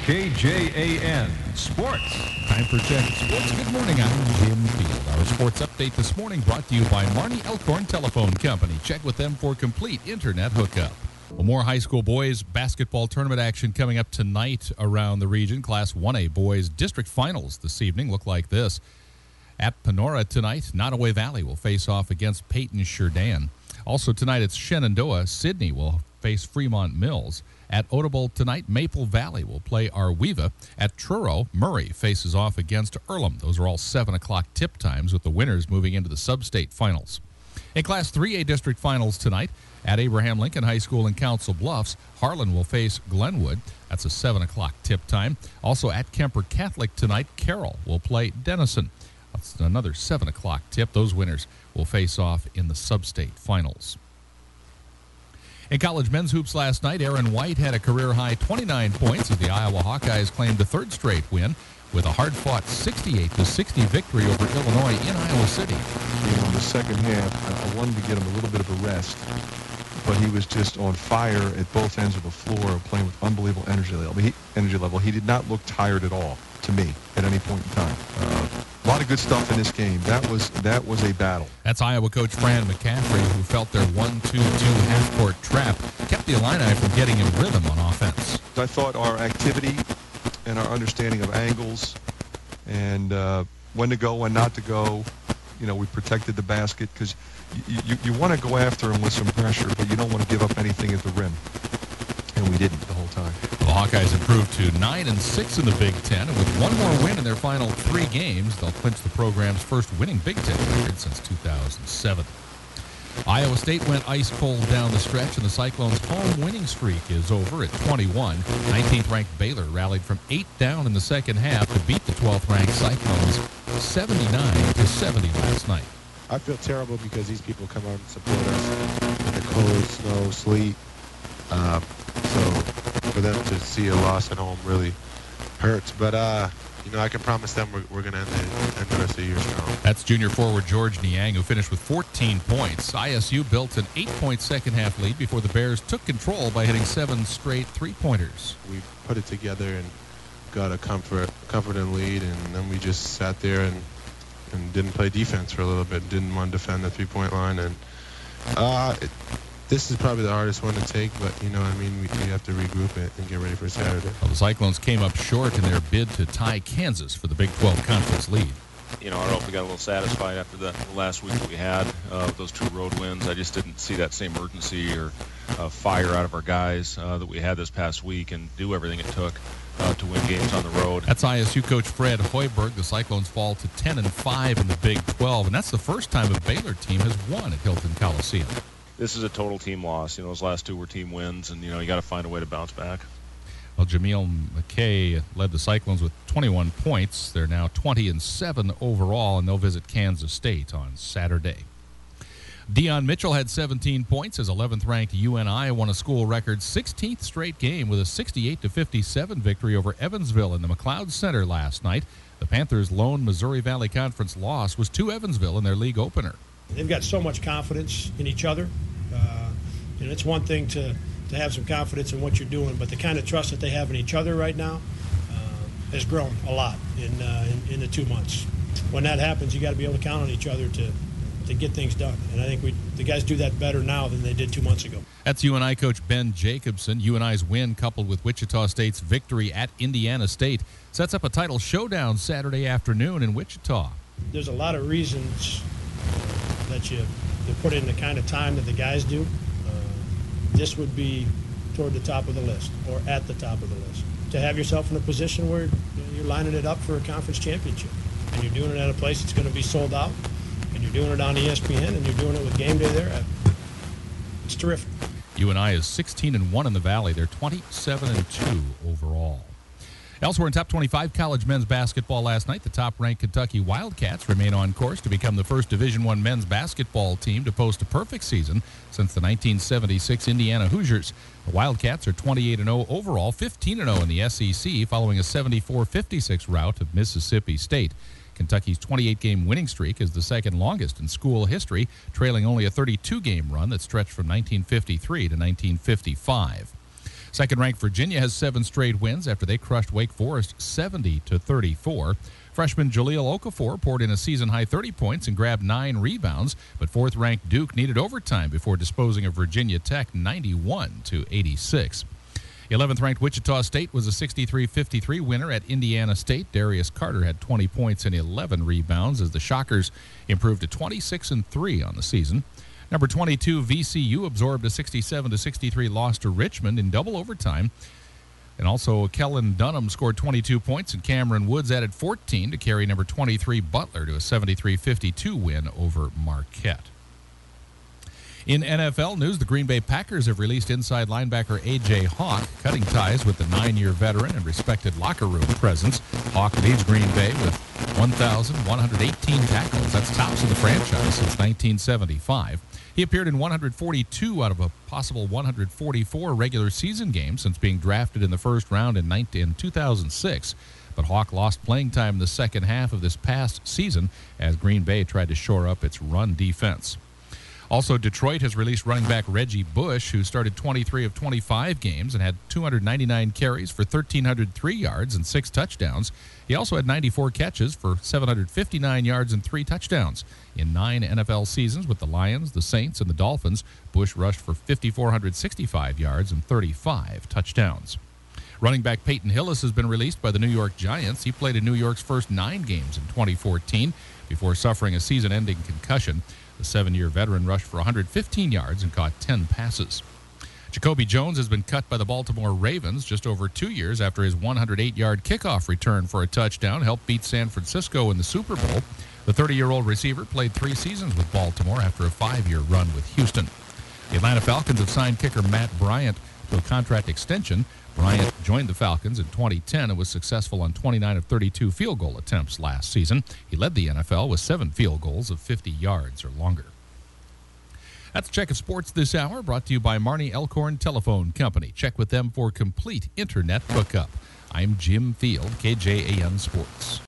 KJAN Sports. Time for Check Sports. Good morning, I'm Jim Field. Our sports update this morning brought to you by Marnie Elkhorn Telephone Company. Check with them for complete internet hookup. Well, more high school boys basketball tournament action coming up tonight around the region. Class 1A boys district finals this evening look like this. At Panora tonight, Nottoway Valley will face off against Peyton Sheridan. Also tonight, it's Shenandoah. Sydney will face Fremont Mills. At Odebolt tonight, Maple Valley will play Arweva. At Truro, Murray faces off against Earlham. Those are all 7 o'clock tip times, with the winners moving into the sub-state finals. In Class 3A district finals tonight, at Abraham Lincoln High School in Council Bluffs, Harlan will face Glenwood. That's a 7 o'clock tip time. Also at Kemper Catholic tonight, Carroll will play Denison. That's another 7 o'clock tip. Those winners will face off in the sub-state finals. In college men's hoops last night, Aaron White had a career-high 29 points as the Iowa Hawkeyes claimed a third straight win with a hard-fought 68-60 victory over Illinois in Iowa City. In the second half, I wanted to get him a little bit of a rest, but he was just on fire at both ends of the floor, playing with unbelievable energy level. He did not look tired at all, to me, at any point in time. A lot of good stuff in this game. That was a battle. That's Iowa coach Fran McCaffrey, who felt their 1-2-2 half-court trap kept the Illini from getting in rhythm on offense. I thought our activity and our understanding of angles and when to go, when not to go, we protected the basket because you want to go after him with some pressure, but you don't want to give up anything at the rim. And we didn't the whole time. The Hawkeyes improved to 9-6 in the Big Ten, and with one more win in their final 3 games, they'll clinch the program's first winning Big Ten record since 2007. Iowa State went ice cold down the stretch, and the Cyclones' home winning streak is over at 21. 19th-ranked Baylor rallied from 8 down in the second half to beat the 12th-ranked Cyclones 79-70 last night. I feel terrible because these people come out and support us in the cold, snow, sleet. So for them to see a loss at home really hurts. But, I can promise them we're going to end the rest of the year strong. That's junior forward George Niang, who finished with 14 points. ISU built an 8-point second-half lead before the Bears took control by hitting 7 straight three-pointers. We put it together and got a comforting lead, and then we just sat there and didn't play defense for a little bit, didn't want to defend the three-point line. And this is probably the hardest one to take, but, we have to regroup it and get ready for Saturday. Well, the Cyclones came up short in their bid to tie Kansas for the Big 12 Conference lead. I hope we got a little satisfied after the last week that we had with those 2 road wins. I just didn't see that same urgency or fire out of our guys that we had this past week and do everything it took to win games on the road. That's ISU coach Fred Hoiberg. The Cyclones fall to 10-5 in the Big 12, and that's the first time a Baylor team has won at Hilton Coliseum. This is a total team loss. Those last 2 were team wins, and, you got to find a way to bounce back. Well, Jameel McKay led the Cyclones with 21 points. They're now 20-7 overall, and they'll visit Kansas State on Saturday. Dion Mitchell had 17 points as 11th-ranked UNI won a school record 16th straight game with a 68-57 victory over Evansville in the McLeod Center last night. The Panthers' lone Missouri Valley Conference loss was to Evansville in their league opener. They've got so much confidence in each other. It's one thing to have some confidence in what you're doing, but the kind of trust that they have in each other right now has grown a lot in the 2 months. When that happens, you got to be able to count on each other to get things done. And I think the guys do that better now than they did 2 months ago. That's UNI coach Ben Jacobson. UNI's win, coupled with Wichita State's victory at Indiana State, sets up a title showdown Saturday afternoon in Wichita. There's a lot of reasons that you put in the kind of time that the guys do. This would be toward the top of the list or at the top of the list. To have yourself in a position where you're lining it up for a conference championship and you're doing it at a place that's going to be sold out and you're doing it on ESPN and you're doing it with game day there, it's terrific. UNI is 16-1 in the Valley. They're 27-2 overall. Elsewhere in top 25 college men's basketball last night, the top-ranked Kentucky Wildcats remain on course to become the first Division I men's basketball team to post a perfect season since the 1976 Indiana Hoosiers. The Wildcats are 28-0 overall, 15-0 in the SEC, following a 74-56 rout of Mississippi State. Kentucky's 28-game winning streak is the second longest in school history, trailing only a 32-game run that stretched from 1953 to 1955. Second-ranked Virginia has 7 straight wins after they crushed Wake Forest 70-34. Freshman Jaleel Okafor poured in a season-high 30 points and grabbed 9 rebounds, but fourth-ranked Duke needed overtime before disposing of Virginia Tech 91-86. 11th-ranked Wichita State was a 63-53 winner at Indiana State. Darius Carter had 20 points and 11 rebounds as the Shockers improved to 26-3 on the season. Number 22 VCU absorbed a 67-63 loss to Richmond in double overtime. And also, Kellen Dunham scored 22 points, and Cameron Woods added 14 to carry number 23 Butler to a 73-52 win over Marquette. In NFL news, the Green Bay Packers have released inside linebacker A.J. Hawk, cutting ties with the 9-year veteran and respected locker room presence. Hawk leads Green Bay with 1,118 tackles. That's tops of the franchise since 1975. He appeared in 142 out of a possible 144 regular season games since being drafted in the first round in 2006. But Hawk lost playing time in the second half of this past season as Green Bay tried to shore up its run defense. Also, Detroit has released running back Reggie Bush, who started 23 of 25 games and had 299 carries for 1,303 yards and 6 touchdowns. He also had 94 catches for 759 yards and 3 touchdowns. In 9 NFL seasons with the Lions, the Saints, and the Dolphins, Bush rushed for 5,465 yards and 35 touchdowns. Running back Peyton Hillis has been released by the New York Giants. He played in New York's first 9 games in 2014 before suffering a season-ending concussion. The 7-year veteran rushed for 115 yards and caught 10 passes. Jacoby Jones has been cut by the Baltimore Ravens just over 2 years after his 108-yard kickoff return for a touchdown helped beat San Francisco in the Super Bowl. The 30-year-old receiver played 3 seasons with Baltimore after a 5-year run with Houston. The Atlanta Falcons have signed kicker Matt Bryant to a contract extension. Bryant joined the Falcons in 2010 and was successful on 29 of 32 field goal attempts last season. He led the NFL with 7 field goals of 50 yards or longer. That's a check of sports this hour, brought to you by Marnie Elkhorn Telephone Company. Check with them for complete internet hookup. I'm Jim Field, KJAN Sports.